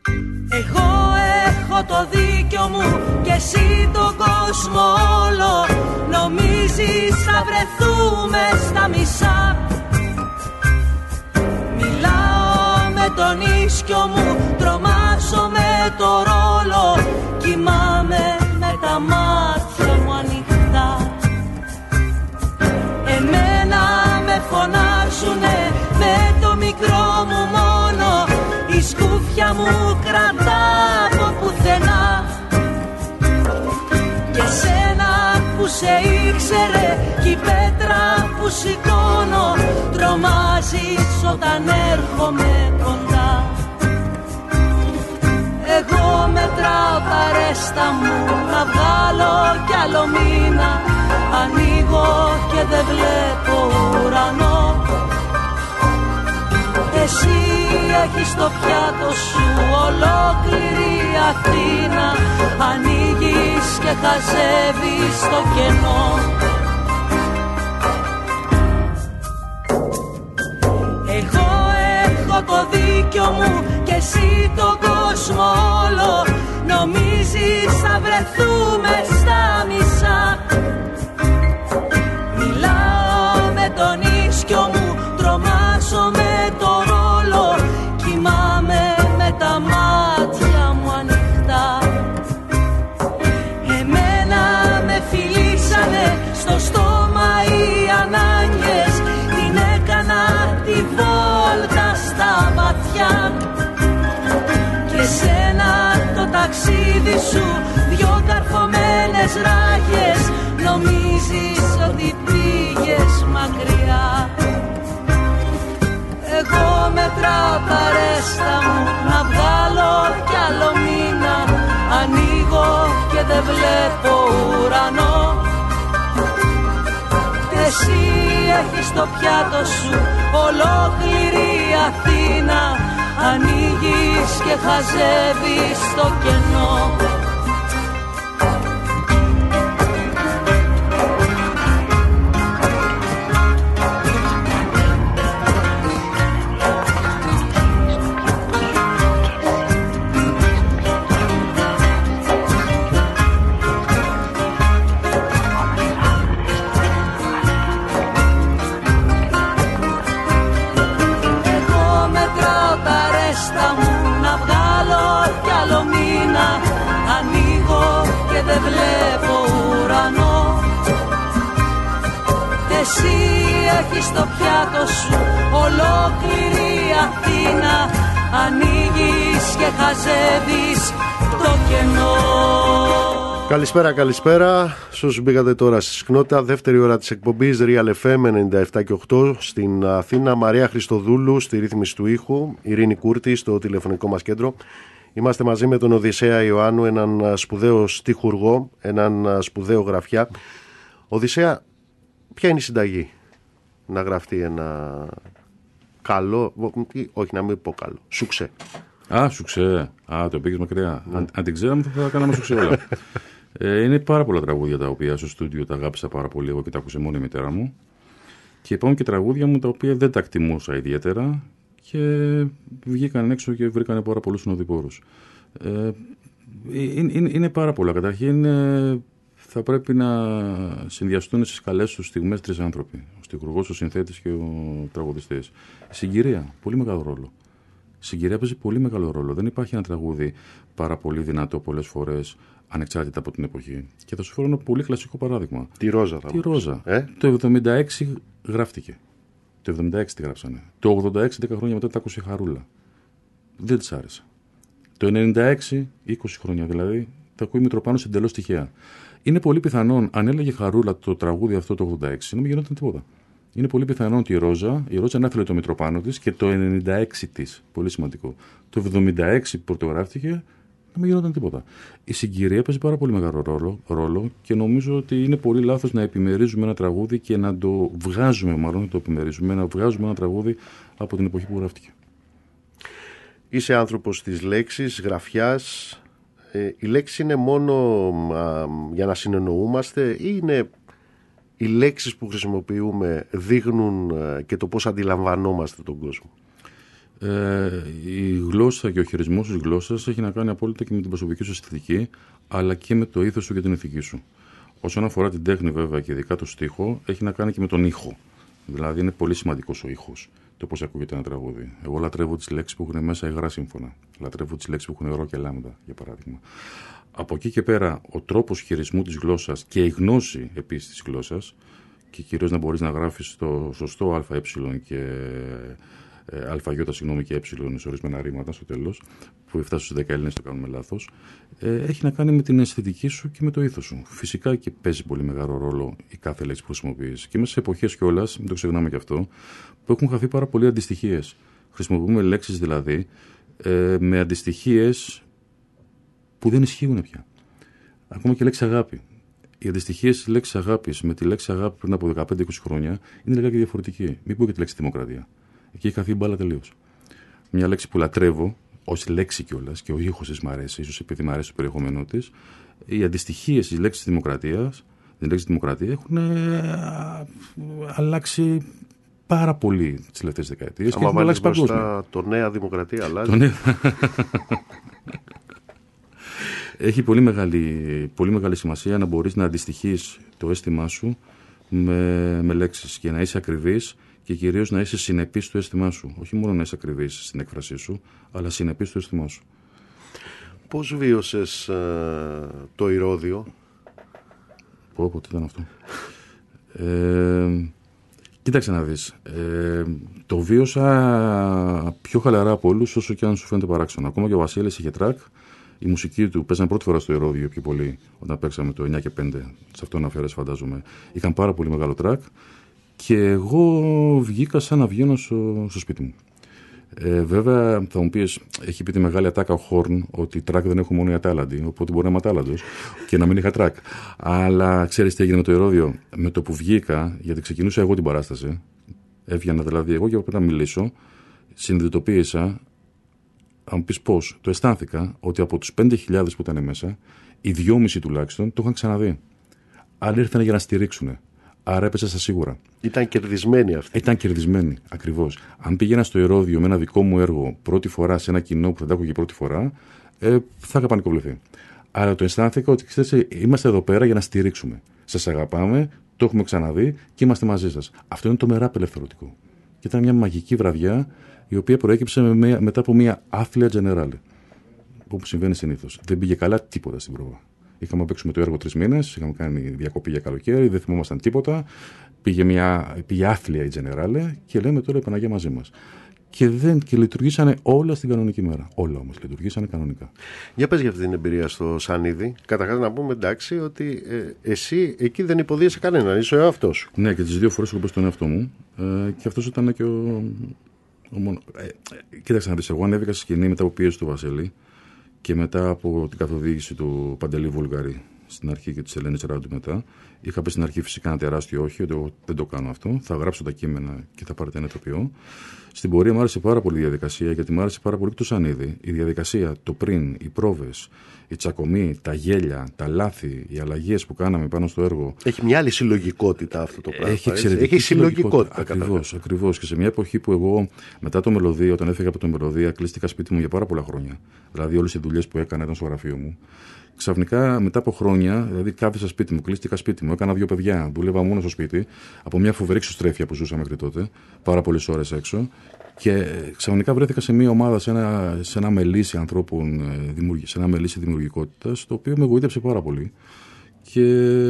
Εγώ έχω το δίκιο μου και εσύ τον κόσμο όλο. Νομίζεις θα βρεθούμε στα μισά. Μιλάω με τον ίσκιο μου, τρομάζω με το ρόλο. Κοιμάμαι με τα μάτια μου ανοιχτά. Εμένα με φωνάζουνε με το μικρό μου μόνο. Η σκούφια μου κρατά από πουθενά. Και σένα που σε ήξερε κι η πέτρα που σηκώνω, τρομάζεις όταν έρχομαι κοντά. Εγώ μετράω τα ρέστα μου να βγάλω κι άλλο μήνα. Ανοίγω και δεν βλέπω ουρανό. Εσύ έχεις στο πιάτο σου ολόκληρη Αθήνα. Ανοίγεις και χαζεύεις το κενό. Εγώ έχω το δίκιο μου και εσύ τον κόσμο όλο. Νομίζεις θα βρεθούμε στα μισά. Μιλάω με τον ίσκιο μου, τρομάζω με το ρόλο. Κοιμάμαι με τα μάτια μου ανοιχτά. Εμένα με φιλήσανε στο στόμα οι ανάγκες. Την έκανα τη βόλτα στα βαθιά. Και σένα το ταξίδι σου δυο καρφωμένες ράγες. Νομίζεις ότι πήγες μακριά. Εγώ μετράω τα ρέστα μου να βγάλω κι άλλο μήνα. Ανοίγω και δεν βλέπω ουρανό. Εσύ έχεις στο πιάτο σου ολόκληρη Αθήνα. Ανοίγεις και χαζεύεις το κενό. Εσύ έχεις στο πιάτο σου ολόκληρη Αθήνα. Ανοίγεις και χαζεύεις το κενό. Καλησπέρα, καλησπέρα. Όσους μπήκατε τώρα στη συχνότητα, δεύτερη ώρα της εκπομπής Real FM 97 και 8 στην Αθήνα. Μαρία Χριστοδούλου στη ρύθμιση του ήχου, Ειρήνη Κούρτη στο τηλεφωνικό μας κέντρο. Είμαστε μαζί με τον Οδυσσέα Ιωάννου, έναν σπουδαίο στιχουργό, έναν σπουδαίο γραφιά. Οδυσσέα, ποια είναι η συνταγή να γραφτεί ένα καλό, όχι να μην πω καλό, σουξέ? Σουξέ. Το πήγες μακριά. Αν την ξέραμε θα κάναμε σουξέ όλα. Είναι πάρα πολλά τραγούδια τα οποία στο στούντιο τα αγάπησα πάρα πολύ εγώ και τα άκουσε μόνο η μητέρα μου. Και υπάρχουν και τραγούδια μου τα οποία δεν τα εκτιμούσα ιδιαίτερα και βγήκαν έξω και βρήκαν πάρα πολλούς συνοδοιπόρους. Είναι πάρα πολλά. Καταρχήν θα πρέπει να συνδυαστούν στις καλές τους στιγμές τρεις άνθρωποι. Ο στιχουργός, ο συνθέτης και ο τραγουδιστής. Συγκυρία, πολύ μεγάλο ρόλο. Συγκυρία παίζει πολύ μεγάλο ρόλο. Δεν υπάρχει ένα τραγούδι πάρα πολύ δυνατό πολλές φορές, ανεξάρτητα από την εποχή. Και θα σου φέρω ένα πολύ κλασικό παράδειγμα. Τη Ρόζα θα Τη Ρόζα. Το 76 γράφτηκε. Το 76 τη γράψανε. Το 86, 10 χρόνια μετά, τα άκουσε η Χαρούλα. Δεν της άρεσε. Το 96, 20 χρόνια δηλαδή, τα ακούει Μητροπάνος εντελώς τυχαία. Είναι πολύ πιθανόν, αν έλεγε Χαρούλα το τραγούδι αυτό το 86, να μην γινόταν τίποτα. Είναι πολύ πιθανόν ότι η Ρόζα να ήθελε το Μητροπάνο της και το 96 της, πολύ σημαντικό. Το 76 που πρωτογράφτηκε, να μην γινόταν τίποτα. Η συγκυρία παίζει πάρα πολύ μεγάλο ρόλο και νομίζω ότι είναι πολύ λάθος να επιμερίζουμε ένα τραγούδι και να το βγάζουμε, μάλλον να το επιμερίζουμε, να βγάζουμε ένα τραγούδι από την εποχή που γράφτηκε. Είσαι άνθρωπος της λέξης, γραφιάς. Η λέξη είναι μόνο για να συνεννοούμαστε ή είναι οι λέξεις που χρησιμοποιούμε δείχνουν και το πώς αντιλαμβανόμαστε τον κόσμο? Η γλώσσα και ο χειρισμός της γλώσσας έχει να κάνει απόλυτα και με την προσωπική σου αισθητική, αλλά και με το ήθος σου και την ηθική σου. Όσον αφορά την τέχνη, βέβαια, και ειδικά το στίχο, έχει να κάνει και με τον ήχο. Δηλαδή, είναι πολύ σημαντικός ο ήχος, το πώς ακούγεται ένα τραγούδι. Εγώ λατρεύω τις λέξεις που έχουν μέσα υγρά σύμφωνα. Λατρεύω τις λέξεις που έχουν ρο και λάμδα, για παράδειγμα. Από εκεί και πέρα, ο τρόπος χειρισμού της γλώσσας και η γνώση επίσης της γλώσσας, και κυρίως να μπορείς να γράφεις το σωστό ΑΕ και ΑΙ, και σε ορισμένα ρήματα στο τέλος, που 7 στους 10 Έλληνες το κάνουμε λάθος, έχει να κάνει με την αισθητική σου και με το ήθος σου. Φυσικά και παίζει πολύ μεγάλο ρόλο η κάθε λέξη που χρησιμοποιείς. Και μέσα σε εποχές κιόλας, μην το ξεχνάμε κι αυτό, που έχουν χαθεί πάρα πολλοί αντιστοιχίες. Χρησιμοποιούμε λέξεις δηλαδή με αντιστοιχίες που δεν ισχύουν πια. Ακόμα και λέξη αγάπη. Οι αντιστοιχίες της λέξης αγάπης με τη λέξη αγάπη πριν από 15-20 χρόνια είναι λιγάκι διαφορετική. Μην πω και τη λέξη δημοκρατία. Εκεί έχει χαθεί η μπάλα τελείως. Μια λέξη που λατρεύω, ως λέξη κιόλας, και ο ήχος της μ' αρέσει, ίσως επειδή μ' αρέσει το περιεχόμενό της, οι αντιστοιχίες της λέξης δημοκρατίας, την λέξη δημοκρατία, έχουν αλλάξει πάρα πολύ τις τελευταίες δεκαετίες. Αν βάλεις μπροστά το Νέα Δημοκρατία, αλλάζει. Έχει πολύ μεγάλη σημασία να μπορείς να αντιστοιχείς το αίσθημά σου με λέξεις και να είσαι ακριβής και κυρίως να είσαι συνεπής στο αίσθημά σου. Όχι μόνο να είσαι ακριβής στην έκφρασή σου, αλλά συνεπής στο αίσθημά σου. Πώς βίωσες το Ηρώδειο? Τι ήταν αυτό? Κοίταξε να δεις. Το βίωσα πιο χαλαρά από όλους, όσο και αν σου φαίνεται παράξενο. Ακόμα και ο Βασίλης είχε τρακ. Η μουσική του παίζανε πρώτη φορά στο Ηρώδειο πιο πολύ, όταν παίξαμε το 9 και 5. Σε αυτό να αφιέρεσαι, φαντάζομαι. Είχαν πάρα πολύ μεγάλο τρακ. Και εγώ βγήκα σαν να βγαίνω στο σπίτι μου. Βέβαια, θα μου πεις, έχει πει τη μεγάλη ατάκα ο Χόρν ότι τρακ δεν έχουν μόνο οι ατάλαντοι, οπότε μπορεί να είμαι ατάλαντος και να μην είχα τρακ. Αλλά ξέρεις τι έγινε με το Ηρώδειο? Με το που βγήκα, γιατί ξεκινούσα εγώ την παράσταση, έβγαινα δηλαδή εγώ και έπρεπε να μιλήσω, συνειδητοποίησα, αν μου πεις πώς, το αισθάνθηκα ότι από τους 5.000 που ήταν μέσα, οι 2,5 τουλάχιστον το είχαν ξαναδεί. Άλλοι ήρθαν για να στηρίξουν. Άρα έπεσα στα σίγουρα. Ήταν κερδισμένοι αυτοί. Ήταν κερδισμένοι, ακριβώς. Αν πήγαινα στο Ηρώδειο με ένα δικό μου έργο πρώτη φορά σε ένα κοινό που δεν τα άκουγε πρώτη φορά, θα είχα πανικοβληθεί. Άρα το αισθάνθηκα ότι ξέρετε, είμαστε εδώ πέρα για να στηρίξουμε. Σας αγαπάμε, το έχουμε ξαναδεί και είμαστε μαζί σας. Αυτό είναι το μερά απελευθερωτικό. Και ήταν μια μαγική βραδιά η οποία προέκυψε μετά από μια άθλια τζενεράλε. Όπου συμβαίνει συνήθως. Δεν πήγε καλά τίποτα στην πρόβα. Είχαμε να παίξουμε το έργο 3 μήνες, είχαμε κάνει διακοπή για καλοκαίρι, δεν θυμόμασταν τίποτα. Πήγε άθλια η τζενεράλε και λέμε τώρα η Παναγία μαζί μας. Και λειτουργήσανε όλα στην κανονική μέρα. Όλα όμως λειτουργήσανε κανονικά. Για πες για αυτή την εμπειρία στο Σανίδι. Καταρχάς να πούμε εντάξει ότι εσύ εκεί δεν υποδίεσαι κανέναν, είσαι ο εαυτός σου. Ναι, και τις 2 φορές έχω πέσει τον εαυτό μου. Και αυτός ήταν και κοίταξε να δεις, εγώ ανέβηκα στη σκηνή μετά από πίεση του Βασίλη και μετά από την καθοδήγηση του Παντελή Βουλγαρή στην αρχή και της Ελένης Ράντου μετά. Είχα πει στην αρχή φυσικά ένα τεράστιο όχι, ότι εγώ δεν το κάνω αυτό. Θα γράψω τα κείμενα και θα πάρετε ένα ηθοποιό. Στην πορεία μου άρεσε πάρα πολύ η διαδικασία, γιατί μου άρεσε πάρα πολύ το Σανίδι. Η διαδικασία, το πριν, οι πρόβες, η τσακωμή, τα γέλια, τα λάθη, οι αλλαγές που κάναμε πάνω στο έργο. Έχει μια άλλη συλλογικότητα αυτό το πράγμα. Έχει συλλογικότητα. Ακριβώς. Και σε μια εποχή που εγώ μετά το Μελωδία, όταν έφυγα από το Μελωδία, κλείστηκα σπίτι μου για πάρα πολλά χρόνια. Δηλαδή όλες οι δουλειές που έκανα ήταν στο γραφείο μου. Ξαφνικά μετά από χρόνια, δηλαδή κάθισα σπίτι μου, κλείστηκα σπίτι μου, έκανα 2 παιδιά, δούλευα μόνο στο σπίτι, από μια φοβερή εξωστρέφεια που ζούσα μέχρι τότε, πάρα πολλές ώρες έξω. Και ξαφνικά βρέθηκα σε μια ομάδα, σε ένα μελίσι ανθρώπων, σε ένα μελίσι δημιουργικότητας, το οποίο με εγωίτευσε πάρα πολύ. Και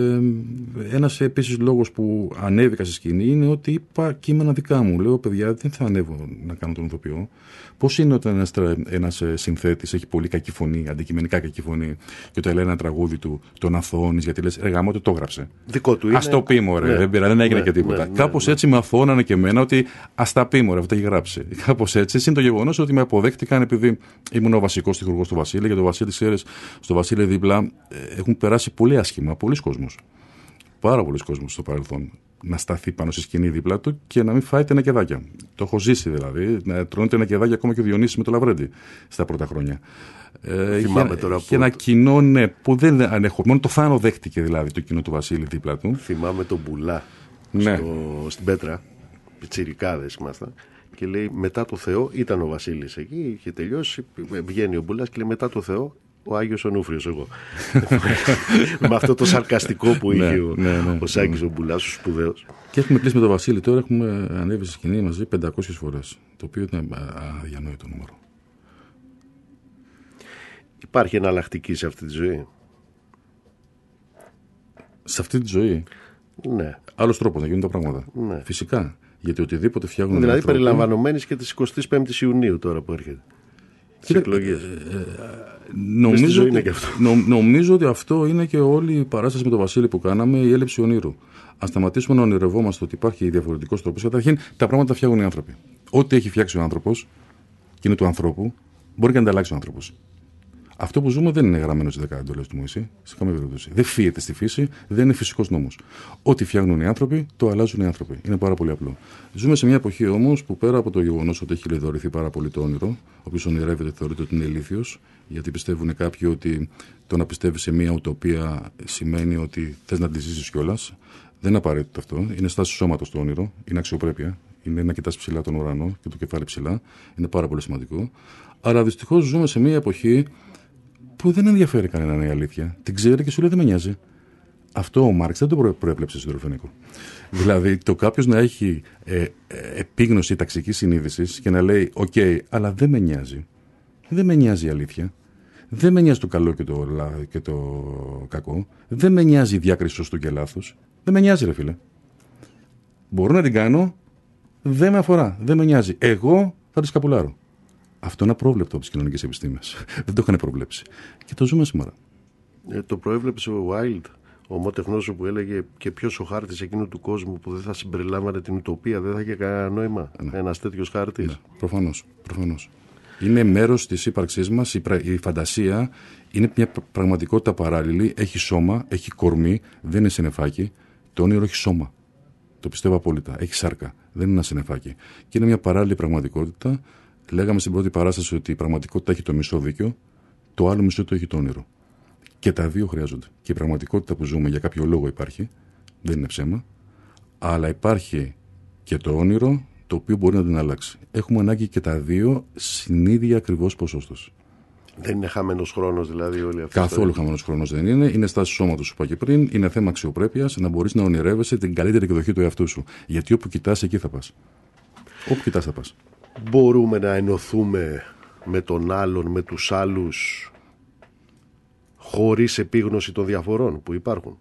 ένας επίσης λόγος που ανέβηκα στη σκηνή είναι ότι είπα κείμενα δικά μου. Λέω, παιδιά, δεν θα ανέβω να κάνω τον ηθοποιό. Πώς είναι όταν ένας συνθέτης έχει πολύ κακή φωνή, αντικειμενικά κακή φωνή, και όταν λέει ένα τραγούδι του, τον αθώνεις, γιατί λες, γάμο, το γράψε. Δικό του είναι. Ας το πει, μωρέ, δεν έγινε και τίποτα. Κάπως έτσι με αθώνανε και εμένα ότι ας τα πει, μωρέ, αυτό έχει γράψει. Κάπως έτσι. Είναι το γεγονός ότι με αποδέχτηκαν επειδή ήμουν ο βασικός στιχουργός του Βασίλη, γιατί ο Βασίλη, ξέρεις, στο Βασίλη δίπλα έχουν περάσει πολύ άσχημα, πολλοί κόσμος. Πάρα πολλοί κόσμος στο παρελθόν. Να σταθεί πάνω στη σκηνή δίπλα του και να μην φάει τενεκεδάκια. Το έχω ζήσει δηλαδή. Να τρώνε τενεκεδάκια ακόμα και ο Διονύσης με το Λαβρέντι στα πρώτα χρόνια. Θυμάμαι τώρα και ένα κοινό, ναι, που δεν ανέχω. Μόνο το Θάνο δέχτηκε δηλαδή το κοινό του Βασίλη δίπλα του. Θυμάμαι τον Μπουλά στην Πέτρα. Πιτσιρικάδες ήμασταν. και λέει μετά το Θεό, ήταν ο Βασίλης εκεί, είχε τελειώσει, βγαίνει ο Μπουλάς και λέει μετά το Θεό ο Άγιος Ονούφριος εγώ. Με αυτό το σαρκαστικό που είχε ο Σάκης ο Μπουλάς, ο σπουδαίος. Και έχουμε κλείσει με τον Βασίλη τώρα, έχουμε ανέβει στη σκηνή μαζί 500 φορές, το οποίο ήταν αδιανόητο νούμερο. Υπάρχει εναλλακτική σε αυτή τη ζωή? Σε αυτή τη ζωή? Ναι. Άλλος τρόπος να γίνουν τα πράγματα. Ναι. Φυσικά. Γιατί οτιδήποτε φτιάχνουν. Δηλαδή περιλαμβανομένης και της 25ης Ιουνίου τώρα που έρχεται. Τις εκλογές. Νομίζω ότι αυτό είναι και όλη η παράσταση με τον Βασίλη που κάναμε, η έλλειψη ονείρου. Αν σταματήσουμε να ονειρευόμαστε ότι υπάρχει διαφορετικός τρόπος, καταρχήν τα πράγματα τα φτιάχνουν οι άνθρωποι. Ό,τι έχει φτιάξει ο άνθρωπος και είναι του ανθρώπου, μπορεί και να τα αλλάξει ο άνθρωπος. Αυτό που ζούμε δεν είναι γραμμένο στις 10 εντολές του Μωυσή, σε καμία περίπτωση. Δεν φύεται στη φύση, δεν είναι φυσικός νόμος. Ό,τι φτιάχνουν οι άνθρωποι, το αλλάζουν οι άνθρωποι. Είναι πάρα πολύ απλό. Ζούμε σε μια εποχή όμως που πέρα από το γεγονός ότι έχει λιδωρηθεί πάρα πολύ το όνειρο, ο οποίος ονειρεύεται θεωρείται ότι είναι ηλίθιος, γιατί πιστεύουν κάποιοι ότι το να πιστεύει σε μια ουτοπία σημαίνει ότι θες να τη ζήσεις κιόλας. Δεν είναι απαραίτητο αυτό. Είναι στάση σώματος το όνειρο, είναι αξιοπρέπεια. Είναι να κοιτάς ψηλά τον ουρανό και το κεφάλι ψηλά. Είναι πάρα πολύ σημαντικό. Αλλά δυστυχώς ζούμε σε μια εποχή που δεν ενδιαφέρει κανέναν η αλήθεια. Την ξέρει και σου λέει δεν με νοιάζει. Αυτό ο Μάρξ δεν το προέβλεψε στον Ρουφενικό. Δηλαδή το κάποιος να έχει επίγνωση ταξικής συνείδησης και να λέει «ΟΚ, αλλά δεν με νοιάζει. Δεν με νοιάζει η αλήθεια. Δεν με νοιάζει το καλό και το κακό. Δεν με νοιάζει η διάκριση σωστού και λάθους. Δεν με νοιάζει ρε φίλε. Μπορώ να την κάνω. Δεν με αφορά. Δεν με νοιάζει. Εγώ θα τη σκαπουλάρω». Αυτό είναι απρόβλεπτο από τις κοινωνικές επιστήμες. Δεν το είχαν προβλέψει. Και το ζούμε σήμερα. Το προέβλεψε ο Wilde, ο ομότεχνός που έλεγε και ποιος ο χάρτης εκείνου του κόσμου που δεν θα συμπεριλάμβανε την ουτοπία, δεν θα είχε κανένα νόημα. Ναι. Ένας τέτοιος χάρτης. Ναι. Προφανώς. Είναι μέρος της ύπαρξής μας. Η φαντασία είναι μια πραγματικότητα παράλληλη. Έχει σώμα, έχει κορμί, δεν είναι συννεφάκι. Το όνειρο έχει σώμα. Το πιστεύω απόλυτα. Έχει σάρκα. Δεν είναι ένα συννεφάκι. Και είναι μια παράλληλη πραγματικότητα. Λέγαμε στην πρώτη παράσταση ότι η πραγματικότητα έχει το μισό δίκιο, το άλλο μισό το έχει το όνειρο. Και τα δύο χρειάζονται. Και η πραγματικότητα που ζούμε για κάποιο λόγο υπάρχει, δεν είναι ψέμα, αλλά υπάρχει και το όνειρο το οποίο μπορεί να την αλλάξει. Έχουμε ανάγκη και τα δύο στην ίδια ακριβώς ποσόστοση. Δεν είναι χαμένος χρόνος δηλαδή όλη αυτή. Καθόλου χαμένος χρόνος δεν είναι. Είναι στάση σώματος, σου είπα και πριν. Είναι θέμα αξιοπρέπειας, να μπορείς να ονειρεύεσαι την καλύτερη εκδοχή του εαυτού σου. Γιατί όπου κοιτάς, εκεί θα πας. Όπου κοιτάς, θα πας. Μπορούμε να ενωθούμε με τον άλλον, με τους άλλους, χωρίς επίγνωση των διαφορών που υπάρχουν?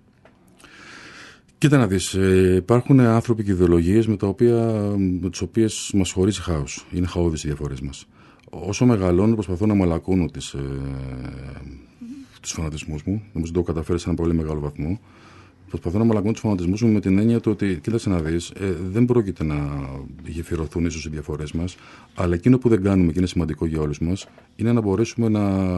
Κοίτα να δεις, υπάρχουν άνθρωποι και ιδεολογίες με τις οποίες μας χωρίζει χάος. Είναι χαόδεις οι διαφορές μας. Όσο μεγαλώνω προσπαθώ να μαλακώνω τους φανατισμούς μου. Νομίζω το έχω καταφέρει σε ένα πολύ μεγάλο βαθμό. Προσπαθώ να μαλακώνω τους φανατισμούς μου με την έννοια του ότι, κοίταξε να δεις, δεν πρόκειται να γεφυρωθούν ίσως οι διαφορές μας, αλλά εκείνο που δεν κάνουμε και είναι σημαντικό για όλους μας, είναι να μπορέσουμε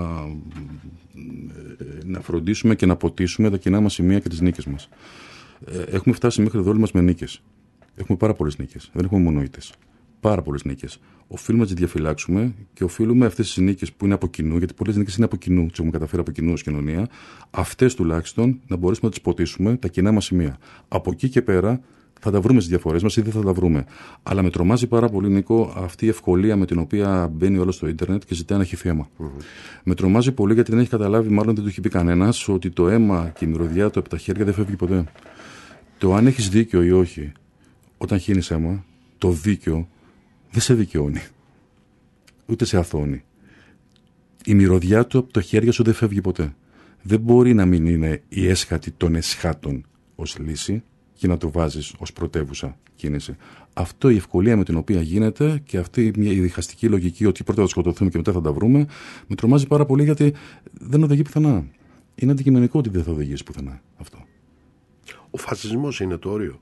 να φροντίσουμε και να ποτίσουμε τα κοινά μας σημεία και τις νίκες μας. Έχουμε φτάσει μέχρι εδώ όλοι μας με νίκες. Έχουμε πάρα πολλές νίκες. Δεν έχουμε μόνο ήττες. Πάρα πολλές νίκες. Οφείλουμε να τις διαφυλάξουμε και οφείλουμε αυτές τις νίκες που είναι από κοινού, γιατί πολλές νίκες είναι από κοινού, τις έχουμε καταφέρει από κοινού ως κοινωνία, αυτές τουλάχιστον να μπορέσουμε να τις ποτίσουμε τα κοινά μας σημεία. Από εκεί και πέρα θα τα βρούμε στις διαφορές μας ή δεν θα τα βρούμε. Αλλά με τρομάζει πάρα πολύ, Νίκο, αυτή η ευκολία με την οποία μπαίνει όλο στο ίντερνετ και ζητάει να έχει θέμα. Με τρομάζει πολύ γιατί δεν έχει καταλάβει, μάλλον δεν του έχει πει κανένας, ότι το αίμα και η μυρωδιά του από τα χέρια δεν φεύγει ποτέ. Το αν έχεις δίκιο ή όχι, όταν χύνεις αίμα, το δίκιο δεν σε δικαιώνει, ούτε σε αθώνει. Η μυρωδιά του από τα χέρια σου δεν φεύγει ποτέ. Δεν μπορεί να μην είναι η έσχατη των εσχάτων ως λύση και να το βάζεις ως πρωτεύουσα κίνηση. Αυτό η ευκολία με την οποία γίνεται και αυτή η διχαστική λογική ότι πρώτα θα σκοτωθούμε και μετά θα τα βρούμε, με τρομάζει πάρα πολύ γιατί δεν οδηγεί πουθενά. Είναι αντικειμενικό ότι δεν θα οδηγήσει πουθενά αυτό. Ο φασισμός είναι το όριο.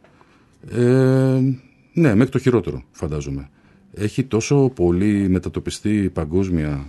Ναι, μέχρι το χειρότερο, φαντάζομαι. Έχει τόσο πολύ μετατοπιστεί παγκόσμια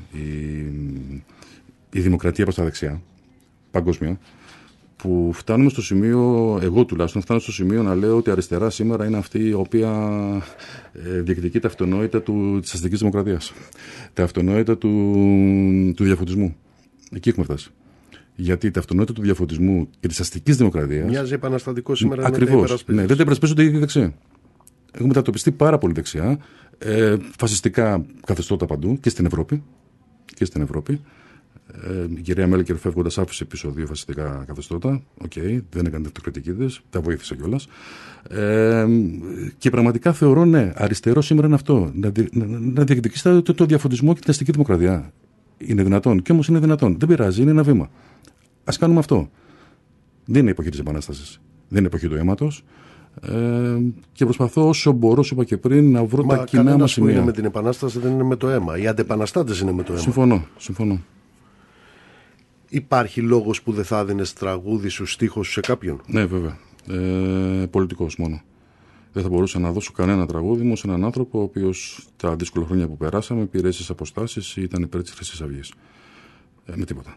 η δημοκρατία προς τα δεξιά, παγκόσμια, που φτάνουμε στο σημείο, εγώ τουλάχιστον φτάνω στο σημείο να λέω ότι η αριστερά σήμερα είναι αυτή η οποία διεκδικεί τα αυτονόητα της αστικής δημοκρατίας. Τα αυτονόητα του διαφωτισμού. Εκεί έχουμε φτάσει. Γιατί τα αυτονόητα του διαφωτισμού και της αστικής δημοκρατίας. Μοιάζει επαναστατικό σήμερα. Ακριβώς. Ναι, δεν τα υπερασπίζονται ήδη δεξιά. Έχουμε μετατοπιστεί πάρα πολύ δεξιά. Φασιστικά καθεστώτα παντού και στην Ευρώπη. Η κυρία Μέρκελ φεύγοντας άφησε πίσω 2 φασιστικά καθεστώτα. Δεν έκανε αυτοκριτική της, τα βοήθησε κιόλας. Και πραγματικά θεωρώ, ναι, αριστερό σήμερα είναι αυτό. Να διεκδικήσει το διαφωτισμό και την αστική δημοκρατία. Είναι δυνατόν. Και όμως είναι δυνατόν. Δεν πειράζει, είναι ένα βήμα. Ας κάνουμε αυτό. Δεν είναι εποχή της Επανάστασης. Δεν είναι εποχή του αίματος. Και προσπαθώ όσο μπορώ, σου είπα και πριν, να βρω τα κοινά μας σημεία. Που είναι με την Επανάσταση δεν είναι με το αίμα. Οι αντεπαναστάτες είναι με το αίμα. Συμφωνώ. Υπάρχει λόγος που δεν θα έδινες τραγούδι σου, στίχο σου σε κάποιον? Ναι, βέβαια. Πολιτικός μόνο. Δεν θα μπορούσα να δώσω κανένα τραγούδι μου σε έναν άνθρωπο ο οποίος τα δύσκολα χρόνια που περάσαμε πήρε ίσες αποστάσεις ή ήταν υπέρ της Χρυσής Αυγής. Με τίποτα.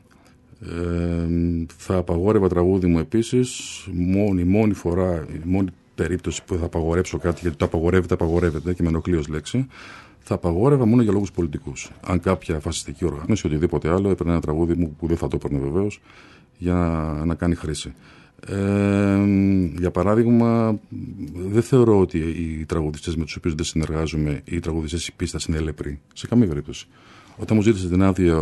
Θα απαγόρευα τραγούδι μου επίσης, μόνη φορά, η μόνη περίπτωση που θα απαγορέψω κάτι, γιατί το απαγορεύεται και με ενοχλεί ως λέξη, θα απαγόρευα μόνο για λόγους πολιτικούς. Αν κάποια φασιστική οργάνωση ή οτιδήποτε άλλο έπαιρνε ένα τραγούδι μου, που δεν θα το έπαιρνε βεβαίως, για να κάνει χρήση. Για παράδειγμα, δεν θεωρώ ότι οι τραγουδιστές με τους οποίους δεν συνεργάζομαι ή οι τραγουδιστές της πίστας είναι έλεπροι. Σε καμία περίπτωση. Όταν μου ζήτησε την άδεια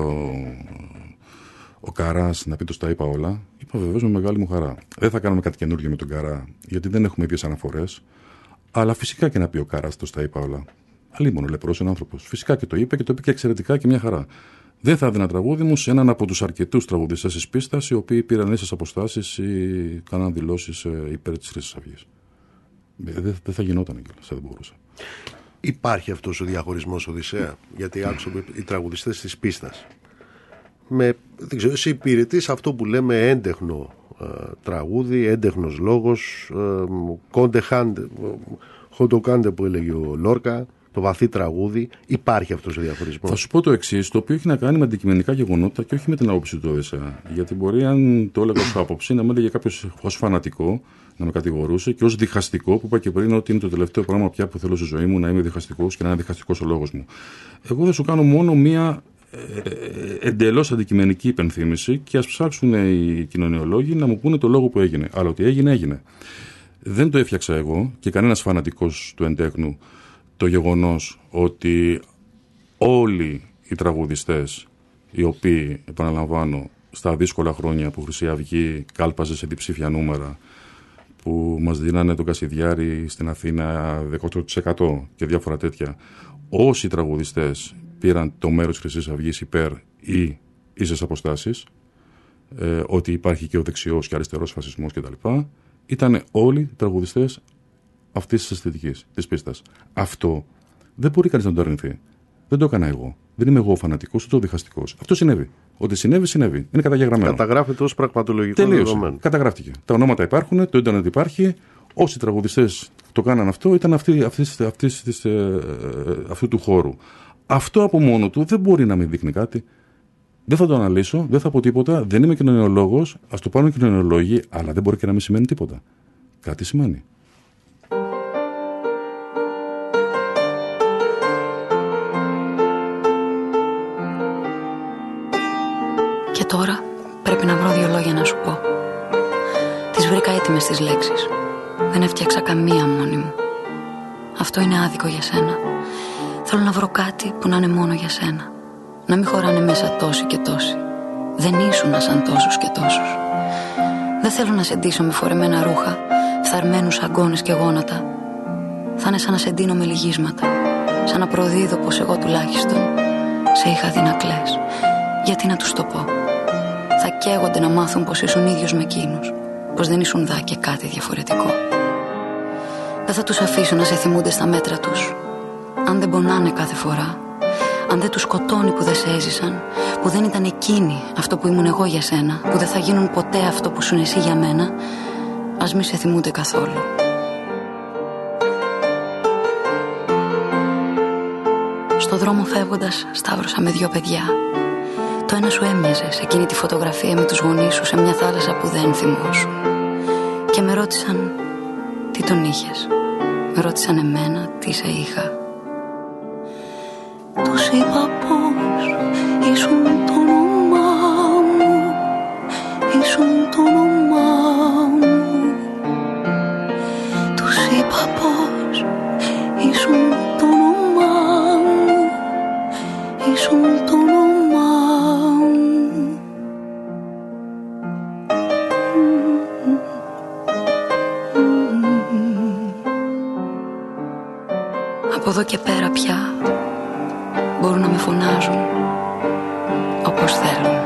ο Καράς να πει το στα είπα όλα, είπα βεβαίως με μεγάλη μου χαρά. Δεν θα κάνουμε κάτι καινούργιο με τον Καρά, γιατί δεν έχουμε ίδιες αναφορές. Αλλά φυσικά και να πει ο Καράς το στα είπα όλα. Αλίμονο, λεπρός είναι άνθρωπος. Φυσικά και το είπε και εξαιρετικά και μια χαρά. Δεν θα έδινα τραγούδι μου σε έναν από τους αρκετούς τραγουδιστές της πίστας, οι οποίοι πήραν ίσες αποστάσεις ή κάναν δηλώσεις υπέρ της Χρυσής Αυγής. Δεν θα γινόταν κιόλας, δεν μπορούσα. Υπάρχει αυτός ο διαχωρισμός, Οδυσσέα? Γιατί άκουσα οι τραγουδιστές της πίστας. Δεν ξέρω, εσύ υπηρετείς αυτό που λέμε έντεχνο τραγούδι, έντεχνος λόγος, χοντοκάντε που έλεγε ο Λόρκα, το βαθύ τραγούδι. Υπάρχει αυτός ο διαχωρισμός? Θα σου πω το εξής, το οποίο έχει να κάνει με αντικειμενικά γεγονότα και όχι με την άποψη του Οδυσσέα. Γιατί μπορεί, αν το έλεγα ως άποψη, να με έλεγε κάποιος ως φανατικό, να με κατηγορούσε, και ως διχαστικό, που είπα και πριν ότι είναι το τελευταίο πράγμα πια που θέλω στη ζωή μου, να είμαι διχαστικός και να είναι διχαστικός ο λόγος μου. Εγώ δεν σου κάνω μόνο μία εντελώς αντικειμενική υπενθύμηση και ας ψάξουν οι κοινωνιολόγοι να μου πούνε το λόγο που έγινε. Αλλά ότι έγινε. Δεν το έφτιαξα εγώ και κανένας φανατικός του εντέχνου το γεγονός ότι όλοι οι τραγουδιστές, οι οποίοι, επαναλαμβάνω, στα δύσκολα χρόνια που Χρυσή Αυγή κάλπαζε σε διψήφια νούμερα, που μας δίνανε τον Κασιδιάρη στην Αθήνα 18% και διάφορα τέτοια, όσοι τραγουδιστές πήραν το μέρος της Χρυσής Αυγής υπέρ ή ίσες αποστάσεις, ότι υπάρχει και ο δεξιός και αριστερός φασισμός κτλ. Ήταν όλοι τραγουδιστές αυτής της αισθητικής, της πίστας. Αυτό δεν μπορεί κανείς να το αρνηθεί. Δεν το έκανα εγώ. Δεν είμαι εγώ ο φανατικός, ούτε ο διχαστικός. Αυτό συνέβη. Ότι συνέβη. Είναι καταγεγραμμένο. Καταγράφεται ως πραγματολογικό δεδομένο. Καταγράφτηκε. Τα ονόματα υπάρχουν, το ίντερνετ υπάρχει. Όσοι τραγουδιστές το κάναν αυτό ήταν αυτού του χώρου. Αυτό από μόνο του δεν μπορεί να μην δείχνει κάτι. Δεν θα το αναλύσω, δεν θα πω τίποτα. Δεν είμαι κοινωνιολόγος. Ας το πάρουν κοινωνιολόγοι, αλλά δεν μπορεί και να μην σημαίνει τίποτα. Κάτι σημαίνει. Και τώρα πρέπει να βρω 2 λόγια να σου πω. Τις βρήκα έτοιμες τις λέξεις. Δεν έφτιαξα καμία μόνη μου. Αυτό είναι άδικο για σένα. Θέλω να βρω κάτι που να είναι μόνο για σένα. Να μην χωράνε μέσα τόσοι και τόσοι. Δεν ήσουνα σαν τόσους και τόσους. Δεν θέλω να σε ντύσω με φορεμένα ρούχα, φθαρμένους αγκώνες και γόνατα. Θα είναι σαν να σε ντύνω με λυγίσματα. Σαν να προδίδω πως εγώ τουλάχιστον σε είχα δει να κλαις. Γιατί να τους το πω? Θα καίγονται να μάθουν πως ήσουν ίδιος με εκείνους. Πως δεν ήσουν δά και κάτι διαφορετικό. Δεν θα τους αφήσω να σε θυμούνται στα μέτρα τους. Αν δεν πονάνε κάθε φορά, αν δεν τους σκοτώνει που δεν σε έζησαν, που δεν ήταν εκείνοι αυτό που ήμουν εγώ για σένα, που δεν θα γίνουν ποτέ αυτό που σου είναι εσύ για μένα, ας μη σε θυμούνται καθόλου. Στο δρόμο φεύγοντας σταύρωσα με 2 παιδιά. Το ένα σου έμοιαζε σε εκείνη τη φωτογραφία με τους γονείς σου σε μια θάλασσα που δεν θυμόσουν. Και με ρώτησαν τι τον είχες. Με ρώτησαν εμένα τι σε είχα. Τους είπα πως ήσουν το όνομά μου. Ήσουν το όνομά μου. Τους είπα πως ήσουν το όνομά Από εδώ και πέρα πια μπορούν να με φωνάζουν όπως θέλουν.